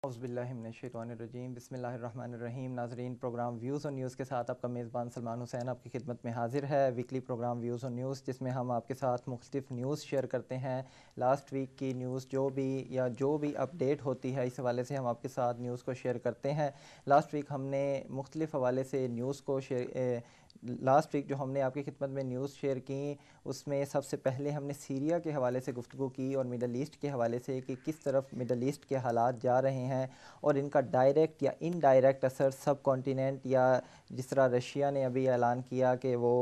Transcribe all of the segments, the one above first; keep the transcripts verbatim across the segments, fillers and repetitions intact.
औज़ुबिल्लाहिमिनश्शैतानिर्रजीम बिस्मिल्लाहिर्रहमानिर्रहीम। नाज़रीन, programme views on news के साथ आपका मेज़बान सलमान हुसैन आपकी खिदमत में हाजिर है। Weekly programme views on news, जिसमें हम आपके साथ मुख्तलिफ न्यूज़ शेयर करते हैं। लास्ट वीक की न्यूज़ जो भी या जो भी अपडेट होती है, इस हवाले से हम आपके साथ न्यूज़ को शेयर करते हैं। लास्ट वीक हमने मुख्तलिफ हवाले से न्यूज़ को शेयर लास्ट वीक जो हमने आपकी खिदमत में न्यूज़ शेयर की, उसमें सबसे पहले हमने सीरिया के हवाले से गुफ्तगू की और मिडल ईस्ट के हवाले से कि किस तरफ मिडल ईस्ट के हालात जा रहे हैं और इनका डायरेक्ट या इनडायरेक्ट असर सब कॉन्टिनेंट, या जिस तरह रशिया ने अभी ऐलान किया कि वो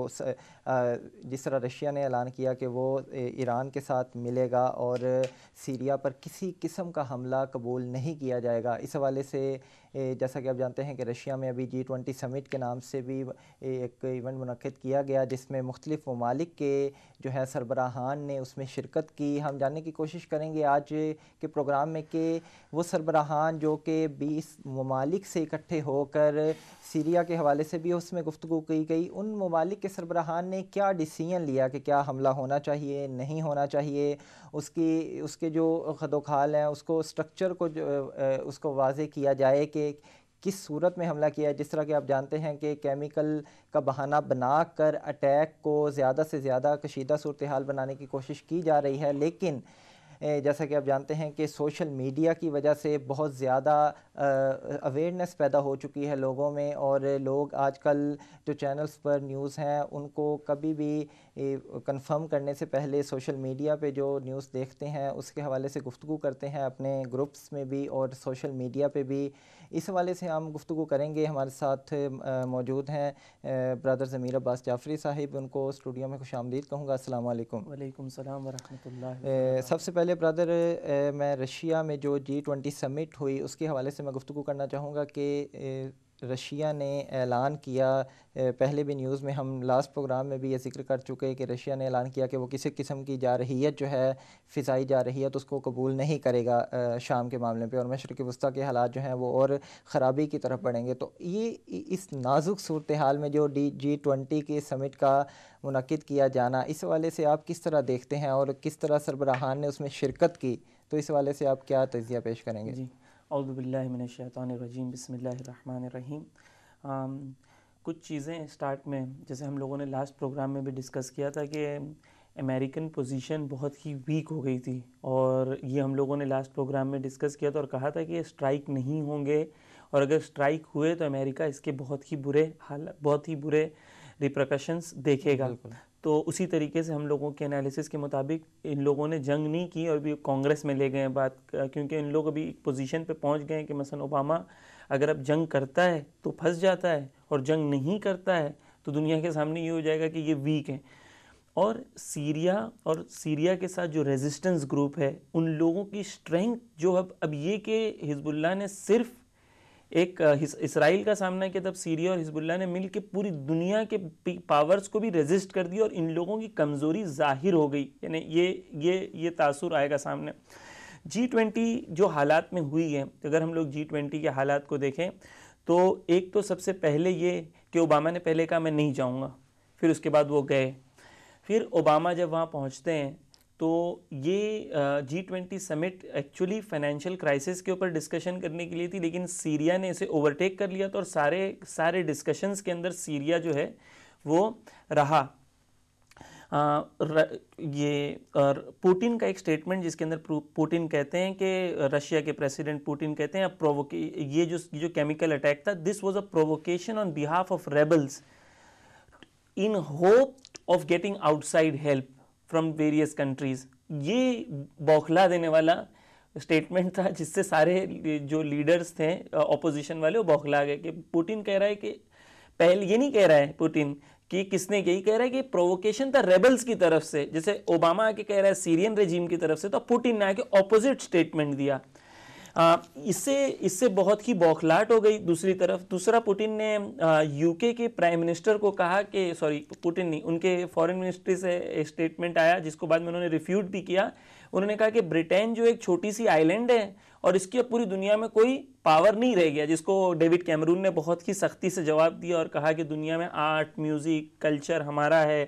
जिस तरह रशिया ने ऐलान किया कि वो ईरान के साथ मिलेगा और सीरिया पर किसी किस्म का हमला कबूल नहीं किया जाएगा। इस हवाले से जैसा कि आप जानते हैं कि रशिया में अभी जी ट्वेंटी समिट के नाम से भी एक इवेंट मुनक्किद किया गया, जिसमें मुख्तलिफ ममालिक के जो है सरबराहान ने उसमें शिरकत की। हम जानने की कोशिश करेंगे आज के प्रोग्राम में कि वो सरबराहान जो कि बीस ममालिक से इकट्ठे होकर सीरिया के हवाले से भी उसमें गुफ्तगू की गई, उन ममालिक के सरबराहान ने क्या डिसीजन लिया कि क्या हमला होना चाहिए, नहीं होना चाहिए, उसकी उसके जो खदोखाल हैं उसको स्ट्रक्चर को जो उसको वाज़े किया जाए कि किस सूरत में हमला किया है। जिस तरह के आप जानते हैं कि केमिकल का बहाना बनाकर अटैक को ज़्यादा से ज़्यादा कशीदा सूरत हाल बनाने की कोशिश की जा रही है, लेकिन जैसा कि आप जानते हैं कि सोशल मीडिया की वजह से बहुत ज़्यादा अवेयरनेस पैदा हो चुकी है लोगों में, और लोग आजकल जो चैनल्स पर न्यूज़ हैं उनको कभी भी कंफर्म करने से पहले सोशल मीडिया पे जो न्यूज़ देखते हैं उसके हवाले से गुफ्तगू करते हैं अपने ग्रुप्स में भी और सोशल मीडिया पे भी। इस हवाले से हम गुफ्तगू करेंगे। हमारे साथ मौजूद हैं ब्रदर ज़मीर अब्बास जाफ़री साहिब, उनको स्टूडियो में खुशामदीद कहूँगा। अस्सलाम वालेकुम। वालेकुम सलाम व रहमतुल्लाह। सबसे पहले ब्रदर, मैं रशिया में जो जी ट्वेंटी समिट हुई उसके हवाले से मैं गुफ्तगू करना चाहूँगा कि रशिया ने ऐलान किया, पहले भी न्यूज़ में हम लास्ट प्रोग्राम में भी ये जिक्र कर चुके हैं कि रशिया ने ऐलान किया कि वो किसी किस्म की जारहियत जो है फ़िज़ाई जारहियत उसको कबूल नहीं करेगा शाम के मामले पे, और मशरिक़ वस्ता के हालात जो हैं वो और ख़राबी की तरफ बढ़ेंगे। तो ये इस नाजुक सूरत हाल में जो डी जी ट्वेंटी के समिट का मुनक्किद किया जाना, इस हवाले से आप किस तरह देखते हैं और किस तरह सरबराहान ने उसमें शिरकत की, तो इस हवाले से आप क्या तज़िया पेश करेंगे? जी, औज़ुबिल्लाहि मिनश्शैतानिर्रजीम बिस्मिल्लाहिर्रहमानिर्रहीम। कुछ चीज़ें स्टार्ट में, जैसे हम लोगों ने लास्ट प्रोग्राम में भी डिस्कस किया था कि अमेरिकन पोजीशन बहुत ही वीक हो गई थी, और ये हम लोगों ने लास्ट प्रोग्राम में डिस्कस किया था और कहा था कि स्ट्राइक नहीं होंगे, और अगर स्ट्राइक हुए तो अमेरिका इसके बहुत ही बुरे हाल बहुत ही बुरे रिप्रकशंस देखेगा। तो उसी तरीके से हम लोगों के एनालिसिस के मुताबिक इन लोगों ने जंग नहीं की और भी कांग्रेस में ले गए हैं बात, क्योंकि इन लोग अभी एक पोजीशन पे पहुंच गए हैं कि मसलन ओबामा अगर अब जंग करता है तो फंस जाता है, और जंग नहीं करता है तो दुनिया के सामने ये हो जाएगा कि ये वीक है। और सीरिया और सीरिया के साथ जो रेजिस्टेंस ग्रुप है, उन लोगों की स्ट्रेंथ जो अब अब ये कि हिजबुल्लाह ने सिर्फ एक इसराइल का सामना किया, तब सीरिया और हिजबुल्लाह ने मिल के पूरी दुनिया के पावर्स को भी रेजिस्ट कर दिया, और इन लोगों की कमज़ोरी जाहिर हो गई। यानी ये ये ये तासुर आएगा सामने। जी ट्वेंटी जो हालात में हुई है, अगर हम लोग जी ट्वेंटी के हालात को देखें तो एक तो सबसे पहले ये कि ओबामा ने पहले कहा मैं नहीं जाऊँगा, फिर उसके बाद वो गए। फिर ओबामा जब वहाँ पहुँचते हैं तो ये G twenty summit actually financial crisis के ऊपर डिस्कशन करने के लिए थी, लेकिन सीरिया ने इसे ओवरटेक कर लिया था, और सारे सारे डिस्कशंस के अंदर सीरिया जो है वो रहा। आ, र, ये और पुतिन का एक स्टेटमेंट जिसके अंदर पुतिन कहते हैं कि रशिया के प्रेसिडेंट पुतिन कहते हैं प्रोवोके ये जो जो केमिकल अटैक था, this was a provocation on behalf of rebels in hope of getting outside help from various countries. ये बौखला देने वाला स्टेटमेंट था, जिससे सारे जो लीडर्स थे ऑपोजिशन वाले वो बौखला गए कि पुतिन कह रहा है कि पहले ये नहीं कह रहा है पुतिन कि किसने यही कह रहा है कि प्रोवोकेशन था रेबल्स की तरफ से, जैसे ओबामा आके कह रहा है सीरियन रेजिम की तरफ से, तो पुतिन ने आके ऑपोजिट स्टेटमेंट दिया। आ, इससे इससे बहुत ही बौखलाहट हो गई। दूसरी तरफ दूसरा पुतिन ने यूके के प्राइम मिनिस्टर को कहा कि सॉरी पुतिन नहीं, उनके फॉरेन मिनिस्ट्री से स्टेटमेंट आया जिसको बाद में उन्होंने रिफ्यूट भी किया। उन्होंने कहा कि ब्रिटेन जो एक छोटी सी आइलैंड है और इसकी अब पूरी दुनिया में कोई पावर नहीं रह गया, जिसको डेविड कैमरून ने बहुत ही सख्ती से जवाब दिया और कहा कि दुनिया में आर्ट, म्यूज़िक, कल्चर हमारा है,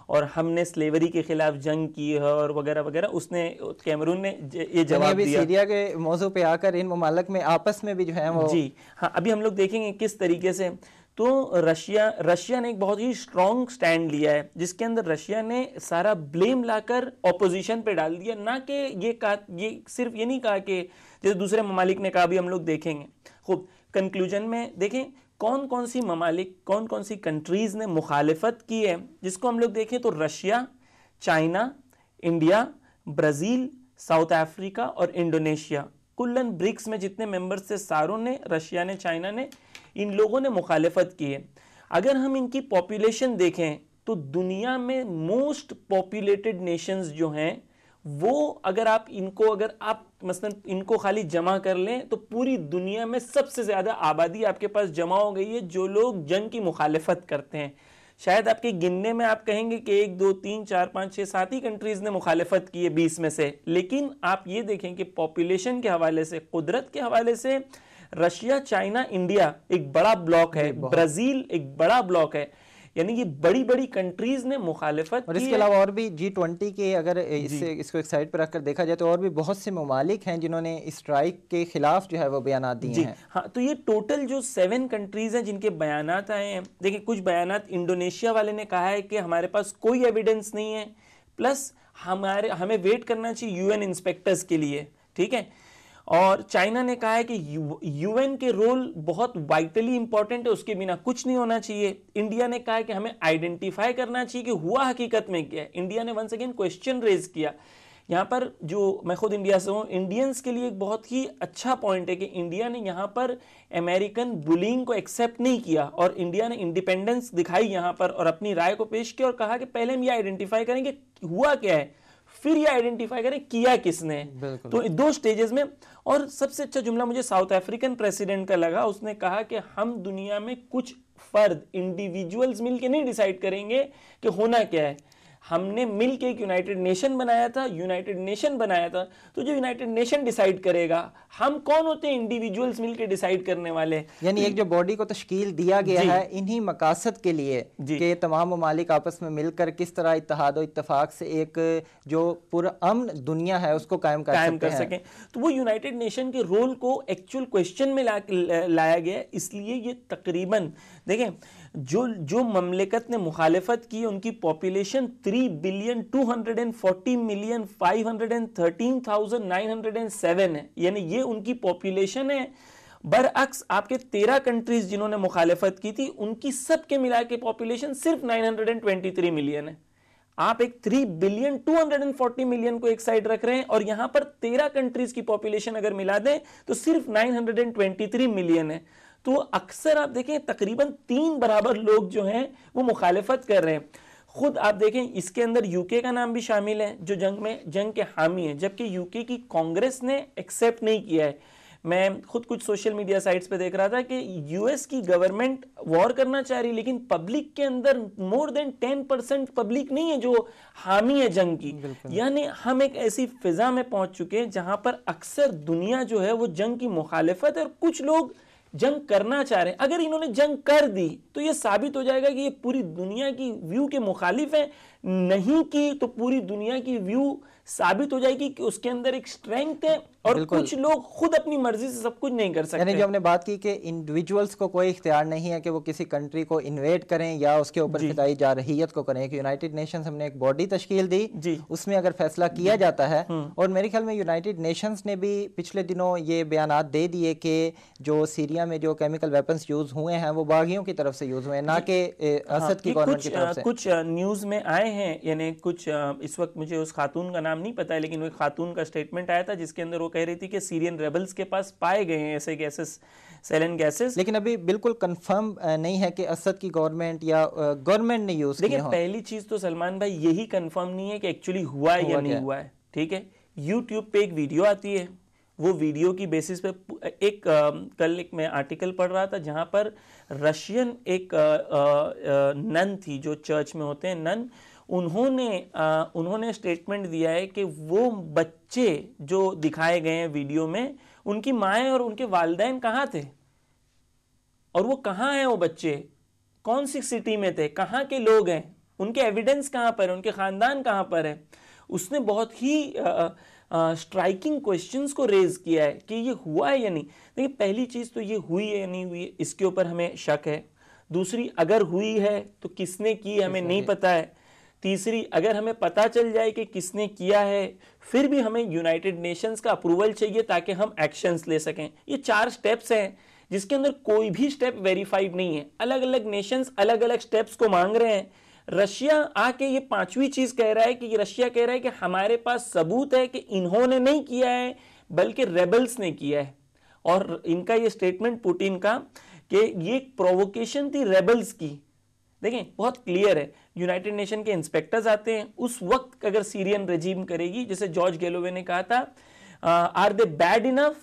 और हमने स्लेवरी के खिलाफ जंग की है और वगैरह वगैरह, उसने कैमरून ने ये जवाब अभी दिया। सीरिया के मौजू पे आकर इन ममालिक में आपस में भी जो है वो जी हाँ, अभी हम लोग देखेंगे किस तरीके से। तो रशिया रशिया ने एक बहुत ही स्ट्रॉन्ग स्टैंड लिया है, जिसके अंदर रशिया ने सारा ब्लेम लाकर ऑपोजिशन पे डाल दिया, ना कि ये कहा, ये सिर्फ ये नहीं कहा कि जैसे दूसरे ममालिक ने कहा, भी हम लोग देखेंगे। खूब कंक्लूजन में देखें कौन कौन सी ममालिक, कौन कौन सी कंट्रीज ने मुखालिफत की है, जिसको हम लोग देखें तो Russia, China, India, Brazil, South Africa और इंडोनेशिया, कुल्लन ब्रिक्स में जितने मेंबर्स थे सारों ने, रशिया ने, चाइना ने, इन लोगों ने मुखालिफत की है। अगर हम इनकी पॉपुलेशन देखें तो दुनिया में मोस्ट पॉपुलेटेड नेशंस जो हैं वो, अगर आप इनको अगर आप मसलन इनको खाली जमा कर लें तो पूरी दुनिया में सबसे ज़्यादा आबादी आपके पास जमा हो गई है जो लोग जंग की मुखालिफत करते हैं। शायद आपके गिनने में आप कहेंगे कि एक दो तीन चार पाँच छः सात ही कंट्रीज़ ने मुखालिफत की है बीस में से, लेकिन आप ये देखें कि पॉपुलेशन के हवाले से, कुदरत के हवाले से रशिया, चाइना, इंडिया एक बड़ा ब्लॉक है, ब्राज़ील एक बड़ा ब्लॉक है, यानी ये बड़ी बड़ी कंट्रीज ने मुखालिफत और इसके अलावा और भी जी ट्वेंटी के अगर इससे इसको एक साइड पर रखकर देखा जाए तो और भी बहुत से ममालिक हैं जिन्होंने स्ट्राइक के खिलाफ जो है वो बयान दिए हैं। हाँ, तो ये टोटल जो सेवन कंट्रीज हैं जिनके बयानात आए हैं, देखिए कुछ बयानात इंडोनेशिया वाले ने कहा है कि हमारे पास कोई एविडेंस नहीं है, प्लस हमारे हमें वेट करना चाहिए यूएन इंस्पेक्टर्स के लिए, ठीक है। और चाइना ने कहा है कि यूएन के रोल बहुत वाइटली इंपॉर्टेंट है, उसके बिना कुछ नहीं होना चाहिए। इंडिया ने कहा है कि हमें आइडेंटिफाई करना चाहिए कि हुआ हकीकत में क्या है। इंडिया ने वंस अगेन क्वेश्चन रेज किया। यहाँ पर जो मैं खुद इंडिया से हूँ, इंडियंस के लिए एक बहुत ही अच्छा पॉइंट है कि इंडिया ने यहाँ पर अमेरिकन बुलिंग को एक्सेप्ट नहीं किया और इंडिया ने इंडिपेंडेंस दिखाई यहाँ पर और अपनी राय को पेश किया और कहा कि पहले हम ये आइडेंटिफाई करेंगे हुआ क्या है, फिर ये आइडेंटिफाई करें किया किसने। तो दो स्टेजेस में। और सबसे अच्छा जुमला मुझे साउथ अफ्रीकन प्रेसिडेंट का लगा, उसने कहा कि हम दुनिया में कुछ फर्द, इंडिविजुअल्स मिलके नहीं डिसाइड करेंगे कि होना क्या है, हमने मिलके एक यूनाइटेड नेशन बनाया था, यूनाइटेड नेशन बनाया था, तो जो यूनाइटेड नेशन डिसाइड करेगा, हम कौन होते हैं इंडिविजुअल्स मिलके डिसाइड करने वाले। यानी एक जो बॉडी को तश्कील दिया गया है इन्हीं मकासद के लिए कि तमाम ममालिक आपस में मिलकर किस तरह इत्तेहाद और इत्तेफाक से एक जो पुरअमन दुनिया है उसको कायम कर कायम कर सकें। तो वो यूनाइटेड नेशन के रोल को एक्चुअल क्वेश्चन में ला, लाया गया। इसलिए ये तकरीबन देखें जो जो ममलिकत ने मुखालिफत की उनकी population three billion two hundred and forty million five hundred and thirteen thousand nine hundred and seven है, यानी ये उनकी पॉपुलेशन है। बरअक्स आपके तेरह कंट्रीज जिन्होंने मुखालिफत की थी उनकी सबके मिला के पॉपुलेशन सिर्फ nine hundred and twenty three million है। आप एक three billion two hundred forty million को एक साइड रख रहे हैं और यहां पर तेरह कंट्रीज की पॉपुलेशन अगर मिला दें तो सिर्फ nine hundred twenty three million है। तो अक्सर आप देखें तकरीबन तीन बराबर लोग जो हैं वो मुखालिफत कर रहे हैं। खुद आप देखें इसके अंदर यूके का नाम भी शामिल है जो जंग में जंग के हामी है, जबकि यूके की कांग्रेस ने एक्सेप्ट नहीं किया है। मैं खुद कुछ सोशल मीडिया साइट्स पे देख रहा था कि यूएस की गवर्नमेंट वॉर करना चाह रही, लेकिन पब्लिक के अंदर more than ten percent public नहीं है जो हामी है जंग की। यानी हम एक ऐसी फिजा में पहुंच चुके हैं जहां पर अक्सर दुनिया जो है वो जंग की मुखालिफत है और कुछ लोग जंग करना चाह रहे हैं। अगर इन्होंने जंग कर दी तो ये साबित हो जाएगा कि ये पूरी दुनिया की व्यू के मुखालिफ है, नहीं की तो पूरी दुनिया की व्यू साबित हो जाएगी कि उसके अंदर एक स्ट्रेंथ है और कुछ लोग खुद अपनी मर्जी से सब कुछ नहीं कर सकते। यानी जो हमने बात की कि इंडिविजुअल्स को कोई इख्तियार नहीं है कि वो किसी कंट्री को इन्वेड करें या उसके ऊपर फिदाई जारहियत को करें। कि यूनाइटेड नेशंस हमने एक बॉडी तश्कील दी, उसमें अगर फैसला किया जाता है, और मेरे ख्याल में यूनाइटेड नेशंस ने भी पिछले दिनों ये बयानात दे दिए कि जो सीरिया में जो केमिकल वेपन्स यूज हुए हैं वो बागियों की तरफ से यूज हुए हैं, ना कि असद की गवर्नमेंट की तरफ से। कुछ न्यूज में आए हैं, यानी कुछ इस वक्त मुझे उस खातून का नाम नहीं पता है, लेकिन वो खातून का स्टेटमेंट आया था जिसके अंदर वो कह रही थी कि सीरियन रेबल्स के पास पाए गए हैं ऐसे गैसेस, सेलेन गैसेस। लेकिन अभी बिल्कुल कंफर्म नहीं है कि असद की गवर्नमेंट या गवर्नमेंट ने यूज किया हो। पहली चीज तो सलमान भाई यही कंफर्म नहीं है कि एक्चुअली हुआ है या नहीं हुआ है, ठीक है। यूट्यूब पे एक वीडियो आती है, वो वीडियो की बेसिस पे एक आ, कल एक मैं आर्टिकल पढ़ रहा था जहां पर रशियन एक आ, आ, नन थी जो चर्च में होते हैं नन, उन्होंने आ, उन्होंने स्टेटमेंट दिया है कि वो बच्चे जो दिखाए गए हैं वीडियो में उनकी माएँ और उनके वालिदैन कहाँ थे और वो कहाँ हैं, वो बच्चे कौन सी सिटी में थे, कहाँ के लोग हैं, उनके एविडेंस कहाँ पर है, उनके ख़ानदान कहाँ पर है। उसने बहुत ही स्ट्राइकिंग क्वेश्चंस को रेज किया है कि ये हुआ है या नहीं। देखिए पहली चीज़ तो ये हुई है या नहीं हुई है, इसके ऊपर हमें शक है। दूसरी, अगर हुई है तो किसने की हमें नहीं पता है। तीसरी, अगर हमें पता चल जाए कि किसने किया है, फिर भी हमें यूनाइटेड नेशंस का अप्रूवल चाहिए ताकि हम एक्शंस ले सकें। ये चार स्टेप्स हैं जिसके अंदर कोई भी स्टेप वेरीफाइड नहीं है। अलग अलग नेशंस अलग अलग स्टेप्स को मांग रहे हैं। रशिया आके ये पांचवी चीज कह रहा है कि रशिया कह रहा है कि हमारे पास सबूत है कि इन्होंने नहीं किया है बल्कि रेबल्स ने किया है। और इनका ये स्टेटमेंट पुतिन का कि ये प्रोवोकेशन थी रेबल्स की, देखें बहुत क्लियर है। यूनाइटेड नेशन के इंस्पेक्टर्स आते हैं, उस वक्त अगर सीरियन रेजिम करेगी, जैसे जॉर्ज गैलोवे ने कहा था, are they bad enough,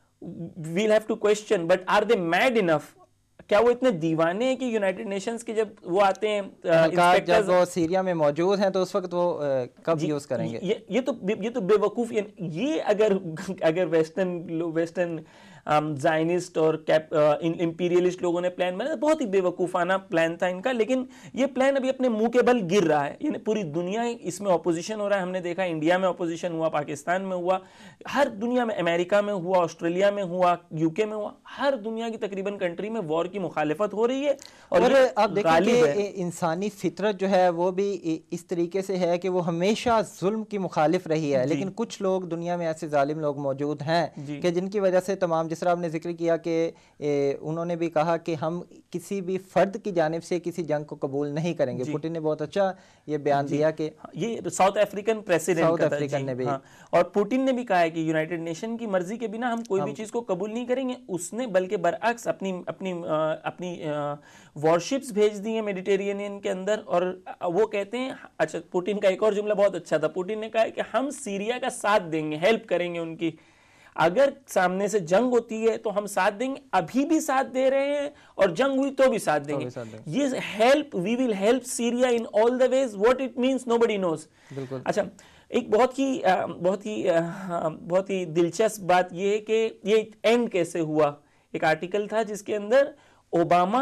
we'll have to question, but are they mad enough, क्या वो इतने दीवाने हैं कि यूनाइटेड नेशंस के जब वो आते हैं इंस्पेक्टर्स, जब वो सीरिया में मौजूद हैं तो उस वक्त वो आ, कब यूज करेंगे? ये ये तो ये तो बेवकूफ, ये अगर अगर वेस्टर्न वेस्टर्न जायनिस्ट और कैप इंपीरियलिस्ट लोगों ने प्लान बनाया, बहुत ही बेवकूफ़ाना प्लान था इनका। लेकिन ये प्लान अभी अपने मुंह के बल गिर रहा है, यानी पूरी दुनिया इसमें ऑपोजिशन हो रहा है। हमने देखा इंडिया में ऑपोजिशन हुआ, पाकिस्तान में हुआ, हर दुनिया में, अमेरिका में हुआ, ऑस्ट्रेलिया में हुआ, यूके में हुआ, हर दुनिया की तकरीबन कंट्री में वॉर की मुखालिफत हो रही है। और, और आप देखें कि इंसानी फितरत जो है वो भी इस तरीके से है कि वो हमेशा जुल्म की मुखालिफ रही है। लेकिन कुछ लोग दुनिया में ऐसे जालिम लोग मौजूद हैं कि जिनकी वजह से तमाम, जिस तरह आपने जिक्र किया कि उन्होंने भी कहा कि हम किसी भी फर्द की जानिब से किसी जंग को कबूल नहीं करेंगे। पुतिन ने बहुत अच्छा ये बयान दिया कि ये South African president South African ने भी, हाँ, और पुतिन ने भी कहा है कि यूनाइटेड नेशन की मर्जी के बिना हम कोई भी चीज को कबूल नहीं करेंगे। उसने बल्कि बरअक्स अपनी अपनी अपनी वॉरशिप्स भेज दी है मेडिटेरेनियन के अंदर। और वो कहते हैं, अच्छा पुतिन का एक और जुमला बहुत अच्छा था, पुतिन ने कहा है कि हम सीरिया का साथ देंगे, हेल्प करेंगे उनकी, अगर सामने से जंग होती है तो हम साथ देंगे, अभी भी साथ दे रहे हैं और जंग हुई तो भी साथ देंगे, तो भी साथ देंगे। ये help, we will help Syria in all the ways, what it means nobody knows. अच्छा, एक बहुत ही बहुत ही बहुत ही दिलचस्प बात यह है कि ये एंड कैसे हुआ। एक आर्टिकल था जिसके अंदर ओबामा,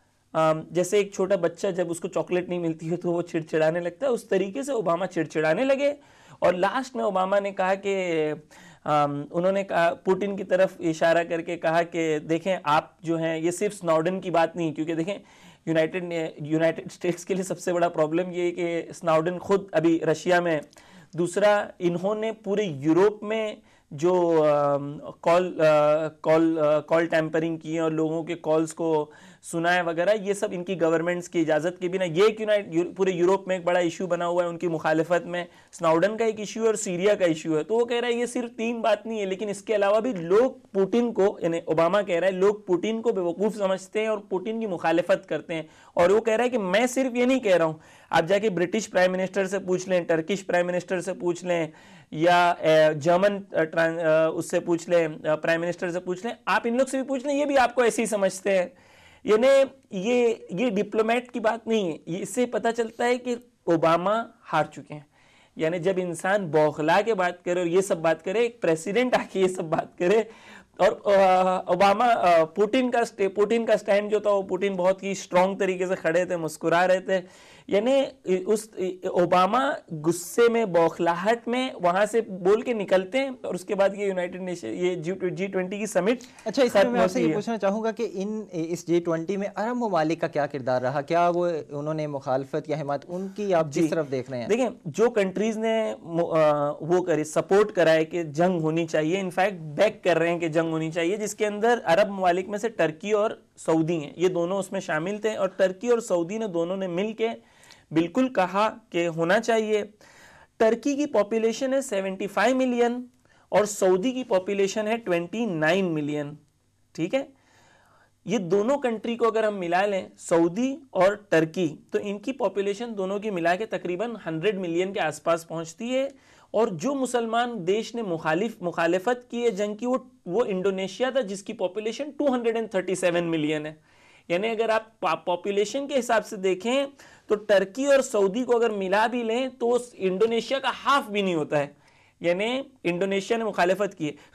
जैसे एक छोटा बच्चा जब उसको चॉकलेट नहीं मिलती है तो वो चिड़चिड़ाने लगता है, उस तरीके से ओबामा चिड़चिड़ाने लगे। और लास्ट में ओबामा ने कहा कि Um, उन्होंने कहा, पुतिन की तरफ इशारा करके कहा कि देखें आप जो हैं, ये सिर्फ स्नोडेन की बात नहीं, क्योंकि देखें यूनाइटेड यूनाइटेड स्टेट्स के लिए सबसे बड़ा प्रॉब्लम ये है कि स्नोडेन खुद अभी रशिया में, दूसरा इन्होंने पूरे यूरोप में जो कॉल कॉल कॉल टैंपरिंग की है और लोगों के कॉल्स को सुना है वगैरह, ये सब इनकी गवर्नमेंट्स की इजाज़त के बिना, ये एक यूनाइट पूरे यूरोप में एक बड़ा इशू बना हुआ है उनकी मुखालिफत में। स्नोडेन का एक इशू है और सीरिया का इशू है। तो वो कह रहा है ये सिर्फ तीन बात नहीं है, लेकिन इसके अलावा भी लोग पुतिन को, यानी ओबामा कह रहा है, लोग पुतिन को बेवकूफ़ समझते हैं और पुतिन की मुखालिफत करते हैं। और वो कह रहा है कि मैं सिर्फ ये नहीं कह रहा हूँ, आप जाके ब्रिटिश प्राइम मिनिस्टर से पूछ लें, टर्किश प्राइम मिनिस्टर से पूछ लें, या जर्मन उससे पूछ लें, प्राइम मिनिस्टर से पूछ लें, आप इन लोग से भी पूछ लें, ये भी आपको ऐसे ही समझते हैं। यानी ये ये डिप्लोमेट की बात नहीं है, इससे पता चलता है कि ओबामा हार चुके हैं। यानी जब इंसान बौखला के बात करे और ये सब बात करे, एक प्रेसिडेंट आके ये सब बात करे, और ओबामा, पुतिन का पुतिन का स्टैंड जो था वो, पुतिन बहुत ही स्ट्रांग तरीके से खड़े थे, मुस्कुरा रहे थे। यानी उस ओबामा गुस्से में, बौखलाहट में वहां से बोल के निकलते हैं और उसके बाद ये यूनाइटेड नेशन, ये जी ट्वेंटी की समिट। अच्छा, इसमें मैं आपसे ये पूछना चाहूँगा कि इन इस जी ट्वेंटी में अरब ममालिक का क्या किरदार रहा? क्या वो उन्होंने मुखालफत या हिमायत उनकी आप जिस तरफ देख रहे हैं? देखें, जो कंट्रीज ने वो करे, सपोर्ट करा है कि जंग होनी चाहिए, इनफैक्ट बैक कर रहे हैं कि जंग होनी चाहिए, जिसके अंदर अरब ममालिक में से टर्की और सऊदी हैं, ये दोनों उसमें शामिल थे। और टर्की और सऊदी ने दोनों ने मिल के बिल्कुल कहा कि होना चाहिए। टर्की की पॉपुलेशन है पचहत्तर मिलियन और सऊदी की पॉपुलेशन है उनतीस मिलियन, ठीक है। ये दोनों कंट्री को अगर हम मिला लें, सऊदी और टर्की, तो इनकी पॉपुलेशन दोनों की मिला के तकरीबन सौ मिलियन के आसपास पहुंचती है। और जो मुसलमान देश ने मुखालिफ मुखालिफत की है जंग की, वो वो इंडोनेशिया था, जिसकी पॉपुलेशन दो सौ सैंतीस मिलियन है। यानी अगर आप पॉपुलेशन के हिसाब से देखें तो टर्की और सऊदी को अगर मिला भी लें तो इंडोनेशिया का हाफ भी नहीं होता है। यानी इंडोनेशिया ने मुखालिफत की है। खैर,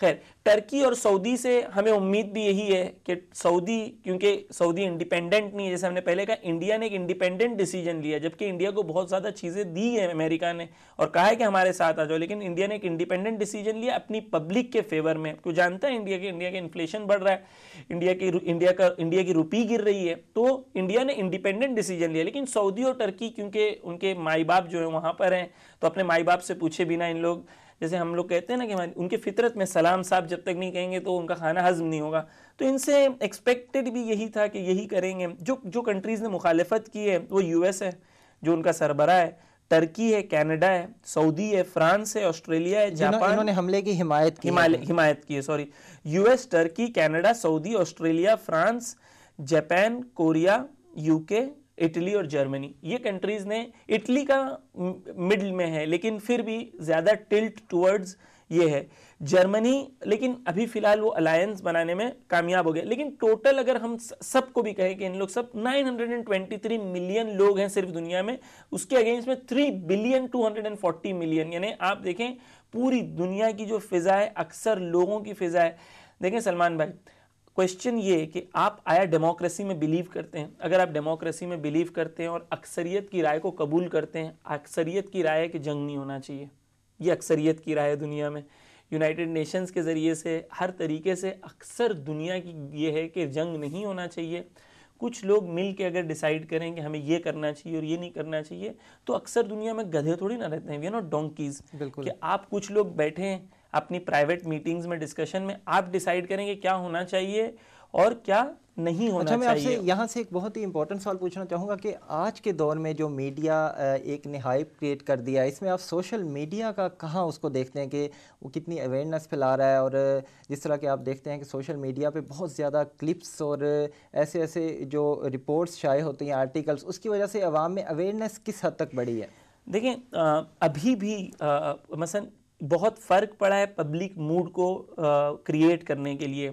टर्की और सऊदी से हमें उम्मीद भी यही है कि सऊदी, क्योंकि सऊदी इंडिपेंडेंट नहीं है, जैसे हमने पहले कहा इंडिया ने एक इंडिपेंडेंट डिसीजन लिया, जबकि इंडिया को बहुत ज़्यादा चीज़ें दी है अमेरिका ने और कहा है कि हमारे साथ आ जाओ, लेकिन इंडिया ने एक इंडिपेंडेंट डिसीजन लिया अपनी पब्लिक के फेवर में। क्यों जानता है इंडिया के इंडिया का इन्फ्लेशन बढ़ रहा है, इंडिया की इंडिया का इंडिया की रुपी गिर रही है, तो इंडिया ने इंडिपेंडेंट डिसीजन लिया। लेकिन सऊदी और टर्की क्योंकि उनके माई बाप जो है वहाँ पर हैं, तो अपने माई बाप से पूछे बिना इन लोग, जैसे हम लोग कहते हैं ना कि हमारी उनके फितरत में सलाम साहब जब तक नहीं कहेंगे तो उनका खाना हजम नहीं होगा, तो इनसे एक्सपेक्टेड भी यही था कि यही करेंगे। जो जो कंट्रीज़ ने मुखालफत की है वो यूएस है जो उनका सरबरा है, टर्की है, कनाडा है, सऊदी है, फ्रांस है, ऑस्ट्रेलिया है, जापान, इन्होंने हमले की हिमायत की हिमायत की है sorry US, Turkey, Canada, Saudi, Australia, France, Japan, Korea, UK, Italy और जर्मनी, ये कंट्रीज ने, इटली का मिडिल में है लेकिन फिर भी ज़्यादा टिल्ट टुवर्ड्स ये है, जर्मनी लेकिन अभी फिलहाल वो अलायंस बनाने में कामयाब हो गया। लेकिन टोटल अगर हम सबको भी कहें कि इन लोग सब नौ सौ तेईस मिलियन लोग हैं सिर्फ दुनिया में, उसके अगेंस्ट में तीन बिलियन दो सौ चालीस मिलियन, यानी आप देखें पूरी दुनिया की जो फिजा है अक्सर लोगों की फिजा है। देखें सलमान भाई, क्वेश्चन ये है कि आप आया डेमोक्रेसी में बिलीव करते हैं, अगर आप डेमोक्रेसी में बिलीव करते हैं और अक्सरियत की राय को कबूल करते हैं, अक्सरियत की राय है कि जंग नहीं होना चाहिए, ये अक्सरियत की राय है दुनिया में, यूनाइटेड नेशंस के ज़रिए से हर तरीके से अक्सर दुनिया की ये है कि जंग नहीं होना चाहिए। कुछ लोग मिल के अगर डिसाइड करें कि हमें ये करना चाहिए और ये नहीं करना चाहिए, तो अक्सर दुनिया में गधे थोड़ी ना रहते हैं, वी आर नॉट डोंकीज, कि आप कुछ लोग बैठे हैं अपनी प्राइवेट मीटिंग्स में, डिस्कशन में, आप डिसाइड करेंगे क्या होना चाहिए और क्या नहीं होना अच्छा, मैं चाहिए। आपसे यहाँ से एक बहुत ही इंपॉर्टेंट सवाल पूछना चाहूँगा कि आज के दौर में जो मीडिया एक ने हाइप क्रिएट कर दिया, इसमें आप सोशल मीडिया का कहाँ उसको देखते हैं कि वो कितनी अवेयरनेस फैला रहा है, और जिस तरह के आप देखते हैं कि सोशल मीडिया पे बहुत ज़्यादा क्लिप्स और ऐसे ऐसे जो रिपोर्ट्स शाये होती हैं, आर्टिकल्स, उसकी वजह से अवाम में अवेयरनेस किस हद तक बढ़ी है? देखें, अभी भी मसलन बहुत फ़र्क पड़ा है पब्लिक मूड को क्रिएट करने के लिए।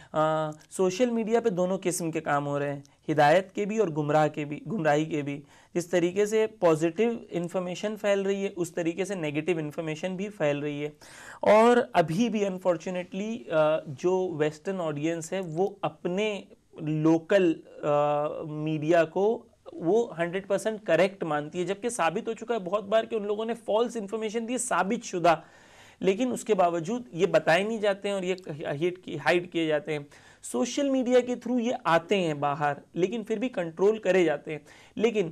सोशल मीडिया पे दोनों किस्म के काम हो रहे हैं, हिदायत के भी और गुमराह के भी, गुमराही के भी। जिस तरीके से पॉजिटिव इन्फॉर्मेशन फैल रही है उस तरीके से नेगेटिव इन्फॉर्मेशन भी फैल रही है, और अभी भी अनफॉर्चुनेटली जो वेस्टर्न ऑडियंस है वो अपने लोकल मीडिया को वो हंड्रेड परसेंट करेक्ट मानती है, जबकि साबित हो चुका है बहुत बार कि उन लोगों ने फॉल्स इन्फॉर्मेशन दी, साबित शुदा, लेकिन उसके बावजूद ये बताए नहीं जाते हैं और ये हाइड किए जाते हैं। सोशल मीडिया के थ्रू ये आते हैं बाहर, लेकिन फिर भी कंट्रोल करे जाते हैं। लेकिन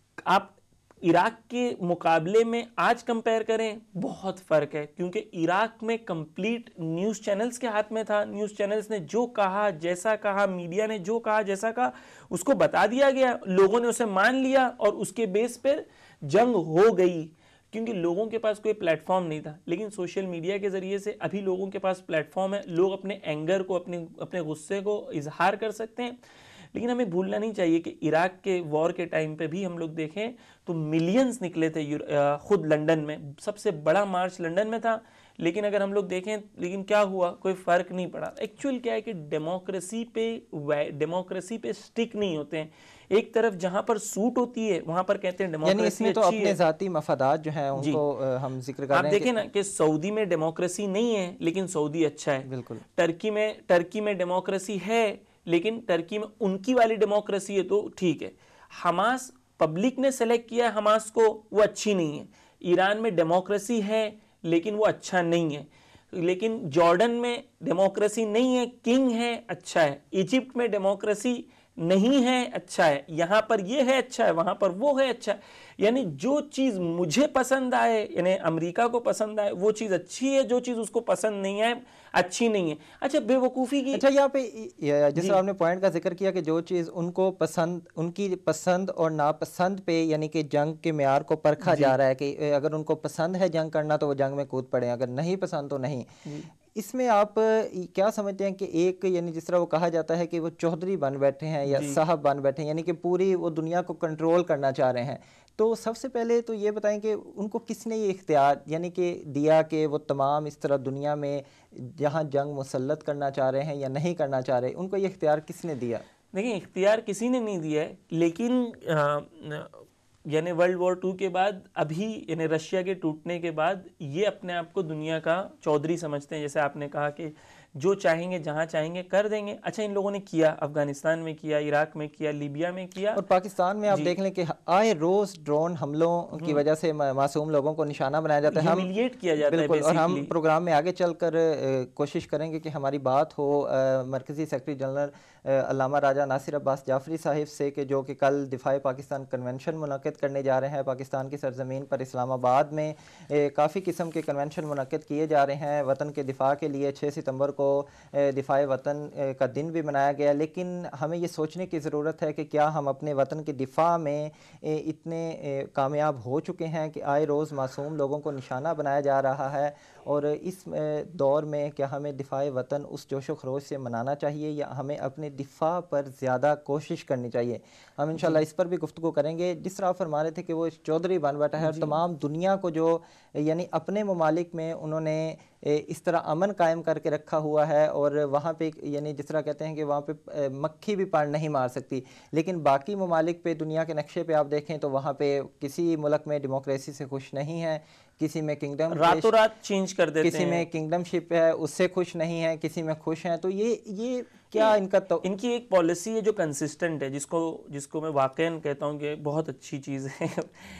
आप इराक के मुकाबले में आज कंपेयर करें, बहुत फ़र्क है, क्योंकि इराक में कंप्लीट न्यूज़ चैनल्स के हाथ में था, न्यूज़ चैनल्स ने जो कहा, जैसा कहा, मीडिया ने जो कहा, जैसा कहा, उसको बता दिया गया, लोगों ने उसे मान लिया और उसके बेस पर जंग हो गई, क्योंकि लोगों के पास कोई प्लेटफॉर्म नहीं था। लेकिन सोशल मीडिया के ज़रिए से अभी लोगों के पास प्लेटफॉर्म है, लोग अपने एंगर को, अपने अपने गुस्से को इजहार कर सकते हैं। लेकिन हमें भूलना नहीं चाहिए कि इराक के वॉर के टाइम पे भी हम लोग देखें तो मिलियंस निकले थे, खुद लंदन में सबसे बड़ा मार्च लंदन में था। लेकिन अगर हम लोग देखें, लेकिन क्या हुआ, कोई फ़र्क नहीं पड़ा। एक्चुअल क्या है कि डेमोक्रेसी पे डेमोक्रेसी पे स्टिक नहीं होते हैं। एक तरफ जहां पर सूट होती है वहां पर कहते हैं डेमोक्रेसी अच्छी तो अपने है, ज़ाती मफादात जो हैं उनको हम जिक्र कर रहे हैं। आप देखें ना कि सऊदी में डेमोक्रेसी नहीं है लेकिन सऊदी अच्छा है, बिल्कुल। टर्की में टर्की में डेमोक्रेसी है लेकिन टर्की में उनकी वाली डेमोक्रेसी है, तो ठीक है। हमास पब्लिक ने सेलेक्ट किया है हमास को, वो अच्छी नहीं है। ईरान में डेमोक्रेसी है लेकिन वो अच्छा नहीं है। लेकिन जॉर्डन में डेमोक्रेसी नहीं है, किंग है, अच्छा है। इजिप्ट में डेमोक्रेसी नहीं है, अच्छा है। यहाँ पर ये है, अच्छा है, वहाँ पर वो है, अच्छा है। यानी जो चीज़ मुझे पसंद आए, यानी अमेरिका को पसंद आए, वो चीज़ अच्छी है, जो चीज़ उसको पसंद नहीं आए अच्छी नहीं है। अच्छा, बेवकूफ़ी की, अच्छा यहाँ पे जैसे आपने पॉइंट का जिक्र किया कि जो चीज़ उनको पसंद, उनकी पसंद और नापसंद पे यानी कि जंग के मेयार को परखा जा रहा है कि अगर उनको पसंद है जंग करना तो वो जंग में कूद पड़े, अगर नहीं पसंद तो नहीं। इसमें आप क्या समझते हैं कि एक, यानी जिस तरह वो कहा जाता है कि वो चौधरी बन बैठे हैं या साहब बन बैठे हैं, यानी कि पूरी वो दुनिया को कंट्रोल करना चाह रहे हैं, तो सबसे पहले तो ये बताएं कि उनको किसने ये इख्तियार यानी कि दिया कि वो तमाम इस तरह दुनिया में जहाँ जंग मुसल्लत करना चाह रहे हैं या नहीं करना चाह रहे, उनको ये इख्तियार किसने दिया? देखिए, इख्तियार किसी ने नहीं दिया है, लेकिन यानी वर्ल्ड वॉर टू के बाद, अभी यानी रशिया के टूटने के बाद, ये अपने आप को दुनिया का चौधरी समझते हैं। जैसे आपने कहा कि जो चाहेंगे जहां चाहेंगे कर देंगे। अच्छा, इन लोगों ने किया, अफगानिस्तान में किया, इराक में किया, लीबिया में किया, और पाकिस्तान में आप देख लें कि आए रोज ड्रोन हमलों की वजह से मासूम लोगों को निशाना बनाया जाता है, ह्यूमिलिएट किया जाता है बिल्कुल। और हम बेसिकली। प्रोग्राम में आगे चलकर कोशिश करेंगे कि हमारी बात हो मरकज़ी सेक्रेटरी जनरल अल्लामा राजा नासिर अब्बास जाफरी साहिब से, कि जो कि कल दिफाए पाकिस्तान कन्वेंशन मुनक़्क़िद करने जा रहे हैं। पाकिस्तान की सरजमीन पर इस्लामाबाद में काफ़ी किस्म के कन्वेंशन मुनक़्क़िद किए जा रहे हैं वतन के दिफा के लिए। छः सितंबर को दिफाए वतन का दिन भी मनाया गया, लेकिन हमें ये सोचने की ज़रूरत है कि क्या हम अपने वतन के दिफा में इतने कामयाब हो चुके हैं कि आए रोज़ मासूम लोगों को निशाना बनाया जा रहा है। और इस दौर में क्या हमें दिफाए वतन उस जोशो खरोश से मनाना चाहिए या हमें अपने दिफा पर ज़्यादा कोशिश करनी चाहिए? हम इंशाल्लाह इस पर भी गुफ्तगू करेंगे। जिस तरह फरमा रहे थे कि वो चौधरी बन बैठा है और तमाम दुनिया को जो यानी अपने ममालिक में उन्होंने इस तरह अमन कायम करके रखा हुआ है, और वहाँ पे यानी जिस तरह कहते हैं कि वहाँ पे मक्खी भी पार नहीं मार सकती, लेकिन बाकी ममालिक पे दुनिया के नक्शे पे आप देखें तो वहाँ पे किसी मुल्क में डेमोक्रेसी से खुश नहीं है, किसी में किंगडम रातों रात चेंज कर देते किसी हैं, में किंगडमशिप है उससे खुश नहीं है, किसी में खुश हैं। तो ये ये क्या इनका तो इनकी एक पॉलिसी है जो कंसिस्टेंट है, जिसको जिसको मैं वाकईन कहता हूँ कि बहुत अच्छी चीज़ है।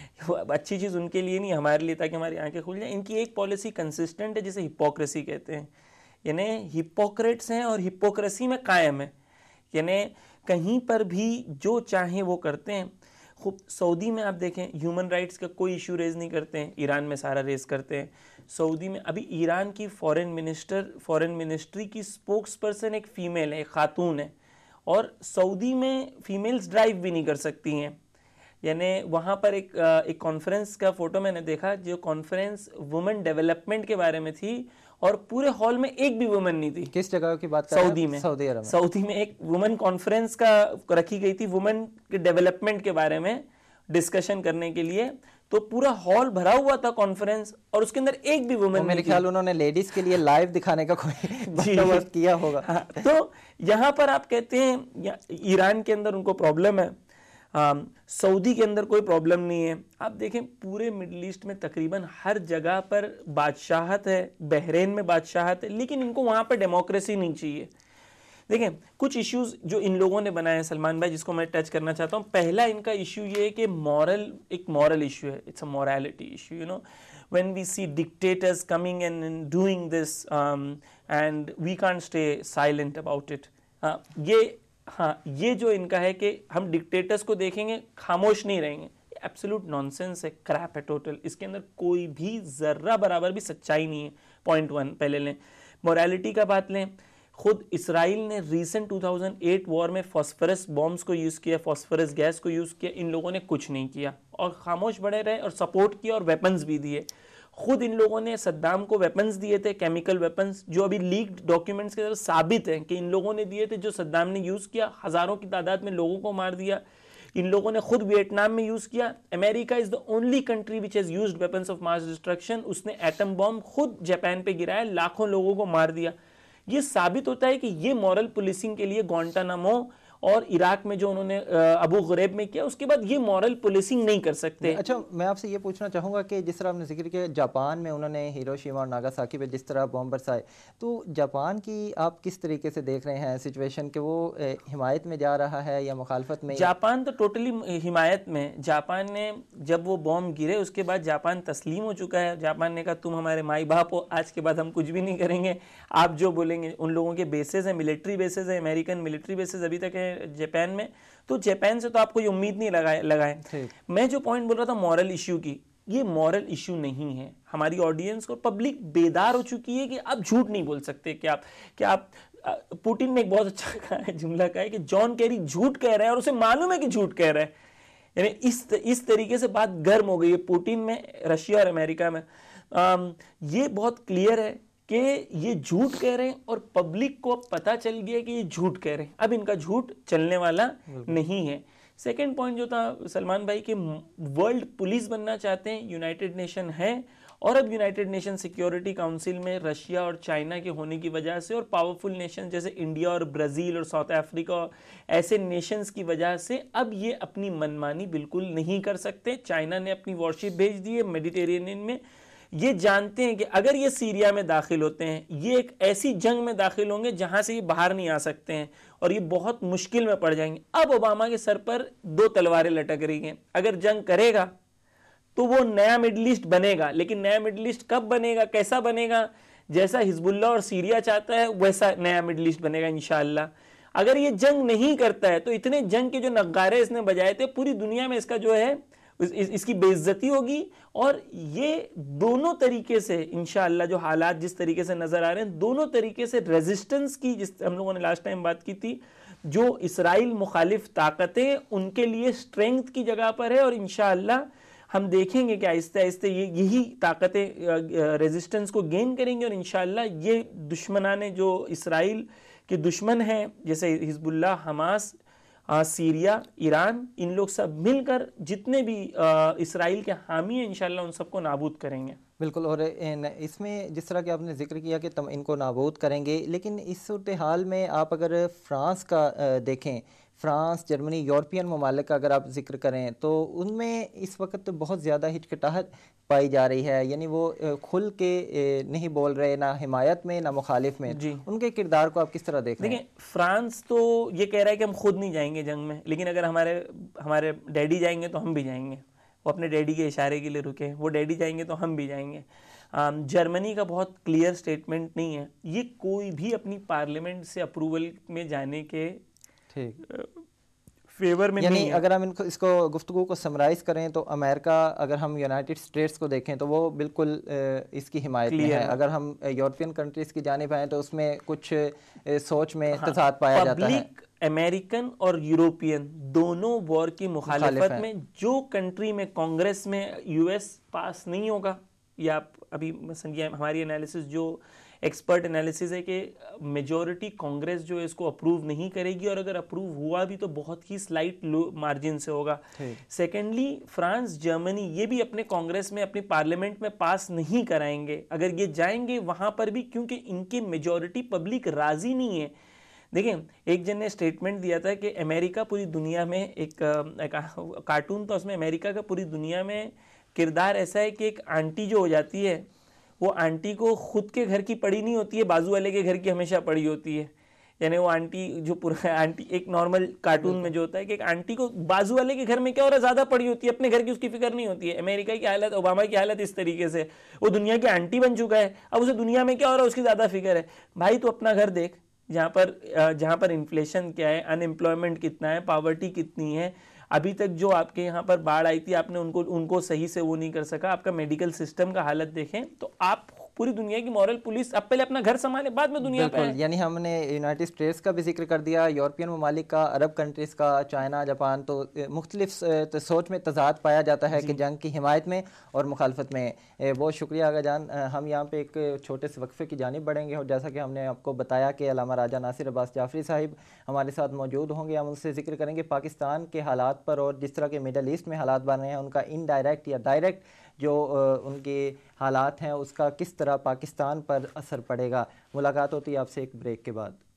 अच्छी चीज़ उनके लिए नहीं, हमारे लिए, ताकि हमारी आंखें खुल जाए। इनकी एक पॉलिसी कंसिस्टेंट है जिसे हिपोक्रेसी कहते हैं, यानी हिपोक्रेट्स हैं और हिपोक्रेसी में कायम है, यानी कहीं पर भी जो चाहें वो करते हैं। खूब सऊदी में आप देखें ह्यूमन राइट्स का कोई इशू रेज नहीं करते हैं, ईरान में सारा रेज करते हैं। सऊदी में अभी ईरान की फॉरेन मिनिस्टर फॉरेन मिनिस्ट्री की स्पोक्स पर्सन एक फ़ीमेल है, एक खातून है, और सऊदी में फ़ीमेल्स ड्राइव भी नहीं कर सकती हैं। यानी वहाँ पर एक एक कॉन्फ्रेंस का फ़ोटो मैंने देखा, जो कॉन्फ्रेंस वुमेन डेवलपमेंट के बारे में थी, और पूरे हॉल में एक भी वुमेन नहीं थी। किस जगह की बात कर रहे हैं? सऊदी में, सऊदी अरब में। सऊदी में एक वुमेन कॉन्फ्रेंस का रखी गई थी, वुमेन के डेवलपमेंट के बारे में डिस्कशन करने के लिए। तो पूरा हॉल भरा हुआ था कॉन्फ्रेंस, और उसके अंदर एक भी वुमेन, मेरे ख्याल उन्होंने लेडीज के लिए लाइव दिखाने का कोई बंदोबस्त किया होगा। हाँ, तो यहाँ पर आप कहते हैं ईरान के अंदर उनको प्रॉब्लम है, सऊदी के अंदर कोई प्रॉब्लम नहीं है। आप देखें पूरे मिडिल ईस्ट में तकरीबन हर जगह पर बादशाहत है, बहरीन में बादशाहत है, लेकिन इनको वहाँ पर डेमोक्रेसी नहीं चाहिए। देखें कुछ इश्यूज जो इन लोगों ने बनाए हैं सलमान भाई, जिसको मैं टच करना चाहता हूँ। पहला इनका इश्यू ये है कि मॉरल, एक मॉरल इश्यू है, it's a morality issue. You know when we see dictators coming and doing this and we can't stay silent about it. ये हाँ ये जो इनका है कि हम डिक्टेटर्स को देखेंगे खामोश नहीं रहेंगे, एब्सोल्यूट नॉनसेंस है, क्रैप है टोटल। इसके अंदर कोई भी जर्रा बराबर भी सच्चाई नहीं है। पॉइंट वन पहले लें। मोरालिटी का बात लें, खुद इसराइल ने recent two thousand eight war में फॉस्फरस बॉम्ब्स को यूज़ किया, फॉस्फरस गैस को यूज़ किया, इन लोगों ने कुछ नहीं किया और खामोश बड़े रहे और सपोर्ट किया और वेपन्स भी दिए। खुद इन लोगों ने सद्दाम को वेपन्स दिए थे, केमिकल वेपन्स, जो अभी लीक्ड डॉक्यूमेंट्स के तरफ साबित है कि इन लोगों ने दिए थे, जो सद्दाम ने यूज़ किया, हज़ारों की तादाद में लोगों को मार दिया। इन लोगों ने खुद वियतनाम में यूज़ किया। America is the only country which has used weapons of mass destruction. उसने एटम बॉम्ब खुद जापान पे गिराया, लाखों लोगों को मार दिया। ये साबित होता है कि ये मॉरल पुलिसिंग के लिए ग्वांटानामो और इराक में जो उन्होंने अबू गुरैब में किया, उसके बाद ये मॉरल पुलिसिंग नहीं कर सकते। अच्छा, मैं आपसे ये पूछना चाहूँगा कि जिस तरह आपने जिक्र किया जापान में उन्होंने हिरोशिमा और नागासाकी पे जिस तरह बॉम्ब बरसाए, तो जापान की आप किस तरीके से देख रहे हैं सिचुएशन, कि वो हिमायत में जा रहा है या मुखालफत में? जापान तो टोटली हिमायत में। जापान ने जब वो बॉम्ब गिरे उसके बाद जापान तस्लीम हो चुका है। जापान ने कहा तुम हमारे माई बाप हो, आज के बाद हम कुछ भी नहीं करेंगे, आप जो बोलेंगे। उन लोगों के बेसेस हैं, मिलिट्री बेसेस हैं, अमेरिकन मिलिट्री बेसेस अभी तक है जापान में। तो जापान से तो आप कोई उम्मीद नहीं लगाए लगाए मैं जो पॉइंट बोल रहा था मॉरल इश्यू की, ये मॉरल इश्यू नहीं है। हमारी ऑडियंस और पब्लिक बेदार हो चुकी है कि आप झूठ नहीं बोल सकते। कि आप कि आप पुतिन ने एक बहुत अच्छा कहा है, जुमला कहा है कि जॉन कैरी झूठ कह रहा है और उसे मालूम है कि झूठ कह रहा है। यानी इस इस तरीके से बात गर्म हो गई है पुतिन में, रशिया और अमेरिका में। आ, ये बहुत क्लियर है कि ये झूठ कह रहे हैं और पब्लिक को पता चल गया कि ये झूठ कह रहे हैं। अब इनका झूठ चलने वाला नहीं है। सेकंड पॉइंट जो था सलमान भाई कि वर्ल्ड पुलिस बनना चाहते हैं, यूनाइटेड नेशन है, और अब यूनाइटेड नेशन सिक्योरिटी काउंसिल में रशिया और चाइना के होने की वजह से और पावरफुल नेशन जैसे इंडिया और ब्राज़ील और साउथ अफ्रीका, ऐसे नेशंस की वजह से अब ये अपनी मनमानी बिल्कुल नहीं कर सकते। चाइना ने अपनी वॉरशिप भेज दी है मेडिटेरेनियन में, ये जानते हैं कि अगर ये सीरिया में दाखिल होते हैं, ये एक ऐसी जंग में दाखिल होंगे जहां से ये बाहर नहीं आ सकते हैं और ये बहुत मुश्किल में पड़ जाएंगे। अब ओबामा के सर पर दो तलवारें लटक रही हैं। अगर जंग करेगा तो वो नया मिडिल ईस्ट बनेगा, लेकिन नया मिडिल ईस्ट कब बनेगा, कैसा बनेगा? जैसा हिजबुल्लाह और सीरिया चाहता है वैसा नया मिडिल ईस्ट बनेगा इंशाअल्लाह। अगर ये जंग नहीं करता है तो इतने जंग के जो नगारे इसने बजाए थे पूरी दुनिया में इसका जो है इस, इस, इसकी बेइज्जती होगी। और ये दोनों तरीके से इंशाअल्लाह जो हालात जिस तरीके से नजर आ रहे हैं, दोनों तरीके से रेजिस्टेंस की, जिस हम लोगों ने लास्ट टाइम बात की थी, जो इसराइल मुखालिफ ताकतें उनके लिए स्ट्रेंथ की जगह पर है। और इंशाअल्लाह हम देखेंगे कि आहिस्ते आहिस्ते ये यही ताकतें रेजिस्टेंस को गेन करेंगे और इंशाअल्लाह ये दुश्मनाने जो इसराइल के दुश्मन हैं जैसे हिजबुल्लाह, हमास, आ, सीरिया, ईरान, इन लोग सब मिलकर जितने भी आ, इसराइल के हामी हैं इंशाअल्लाह उन सबको नाबूद करेंगे। बिल्कुल। और इसमें जिस तरह कि आपने जिक्र किया कि तुम इनको नाबूद करेंगे, लेकिन इस सूरत हाल में आप अगर फ़्रांस का देखें, फ़्रांस, जर्मनी, यूरोपियन ममालिक का अगर आप जिक्र करें तो उनमें इस वक्त बहुत ज़्यादा हिचकिटाहट पाई जा रही है। यानी वो खुल के नहीं बोल रहे, ना हिमायत में ना मुखालिफ में। जी, उनके किरदार को आप किस तरह देख रहे हैं? देखिए, फ्रांस तो ये कह रहा है कि हम खुद नहीं जाएंगे जंग में, लेकिन अगर हमारे हमारे डैडी जाएंगे तो हम भी जाएंगे। वो अपने डैडी के इशारे के लिए रुके, वो डैडी जाएंगे तो हम भी जाएंगे। जर्मनी का बहुत क्लियर स्टेटमेंट नहीं है, ये कोई भी अपनी पार्लियामेंट से अप्रूवल में जाने के ठीक फेवर में यानी नहीं है। अगर हम इनको इसको गुफ्तगू को समराइज़ करें तो अमेरिका, अगर हम यूनाइटेड स्टेट्स को देखें तो वो बिल्कुल इसकी हिमायत में है। अगर हम यूरोपियन कंट्रीज़ की जानिब आएँ तो उसमें कुछ सोच में हाँ, तजाद पाया जाता है। अमेरिकन और यूरोपियन दोनों वॉर की मुखालिफत में, जो कंट्री में कांग्रेस में यूएस पास नहीं होगा, या आप अभी समझिए हमारी एनालिसिस जो एक्सपर्ट एनालिसिस है कि मेजॉरिटी कांग्रेस जो है इसको अप्रूव नहीं करेगी, और अगर अप्रूव हुआ भी तो बहुत ही स्लाइट लो मार्जिन से होगा। सेकेंडली, फ्रांस, जर्मनी ये भी अपने कांग्रेस में, अपनी पार्लियामेंट में पास नहीं कराएंगे। अगर ये जाएंगे वहां पर भी, क्योंकि इनकी मेजॉरिटी पब्लिक राजी नहीं है। देखिए, एक जन ने स्टेटमेंट दिया था कि अमेरिका पूरी दुनिया में एक, एक कार्टून था उसमें अमेरिका का पूरी दुनिया में किरदार ऐसा है कि एक आंटी जो हो जाती है, वो आंटी को खुद के घर की पड़ी नहीं होती है, बाजू वाले के घर की हमेशा पड़ी होती है। यानी वो आंटी जो पूरा आंटी एक नॉर्मल कार्टून में जो होता है कि एक आंटी को बाजू वाले के घर में क्या हो रहा है ज़्यादा पड़ी होती है, अपने घर की उसकी फिक्र नहीं होती है। अमेरिका की हालत, ओबामा की हालत इस तरीके से, वो दुनिया की आंटी बन चुका है, अब उसे दुनिया में क्या हो रहा है उसकी ज़्यादा फिक्र है। भाई तो अपना घर देख, जहाँ पर जहाँ पर इन्फ्लेशन क्या है, अनएम्प्लॉयमेंट कितना है, पावर्टी कितनी है। अभी तक जो आपके यहाँ पर बाढ़ आई थी, आपने उनको उनको सही से वो नहीं कर सका। आपका मेडिकल सिस्टम का हालत देखें तो आप पूरी दुनिया की मॉरल पुलिस, अब पहले अपना घर संभाले बाद में दुनिया पे। यानी हमने यूनाइटेड स्टेट्स का भी जिक्र कर दिया, यूरोपियन ममालिक का, अरब कंट्रीज़ का, चाइना, जापान, तो मुख्तलिफ सोच में तजाद पाया जाता है कि जंग की हिमायत में और मुखालफत में। बहुत शुक्रिया आगा जान। हम यहाँ पे एक छोटे से वक्फे की जानिब बढ़ेंगे और जैसा कि हमने आपको बताया कि अल्लामा राजा नासिर अब्बास जाफरी साहिब हमारे साथ मौजूद होंगे। हम उनसे जिक्र करेंगे पाकिस्तान के हालात पर और जिस तरह के मिडल ईस्ट में हालात बन रहे हैं उनका इनडायरेक्ट या डायरेक्ट जो उनके हालात हैं उसका किस तरह पाकिस्तान पर असर पड़ेगा। मुलाकात होती है आपसे एक ब्रेक के बाद।